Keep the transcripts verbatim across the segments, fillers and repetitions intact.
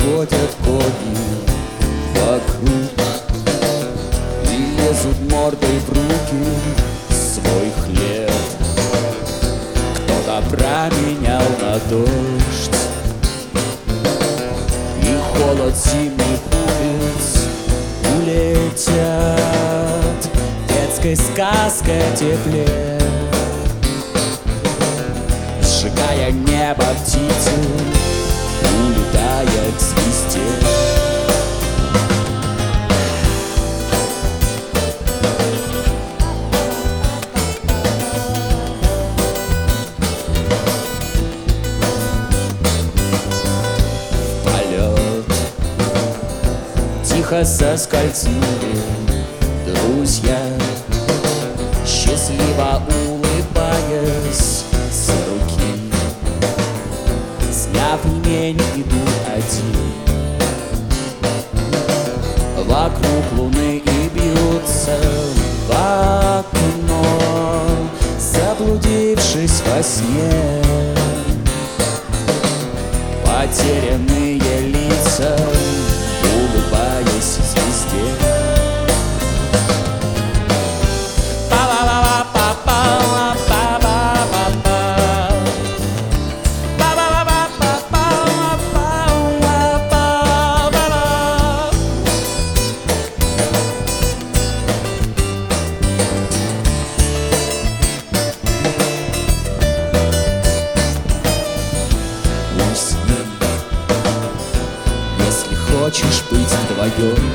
ходят кони вокруг и лезут мордой в руки свой хлеб. Кто-то променял на дождь и холод зимних улиц. Улетят детской сказкой тепле, сжигая небо птицы, улетая к звезде. В полет тихо соскользнули друзья, счастливо улыбаясь с руки. Сняв ремень, иду один вокруг луны и бьются в окно, заблудившись во сне. Потерянные лица, улыбаясь звезде. Если хочешь быть вдвоем,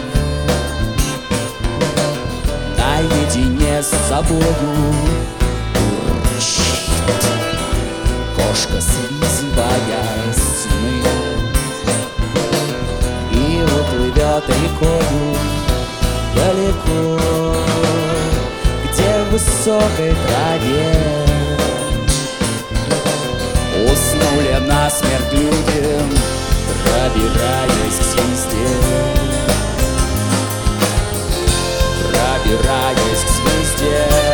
наедине с собою, урчит кошка, слизывая сны, и уплывет рекою далеко, где в высокой траве уснули насмерть люди, пробираясь к звезде, пробираясь к звезде.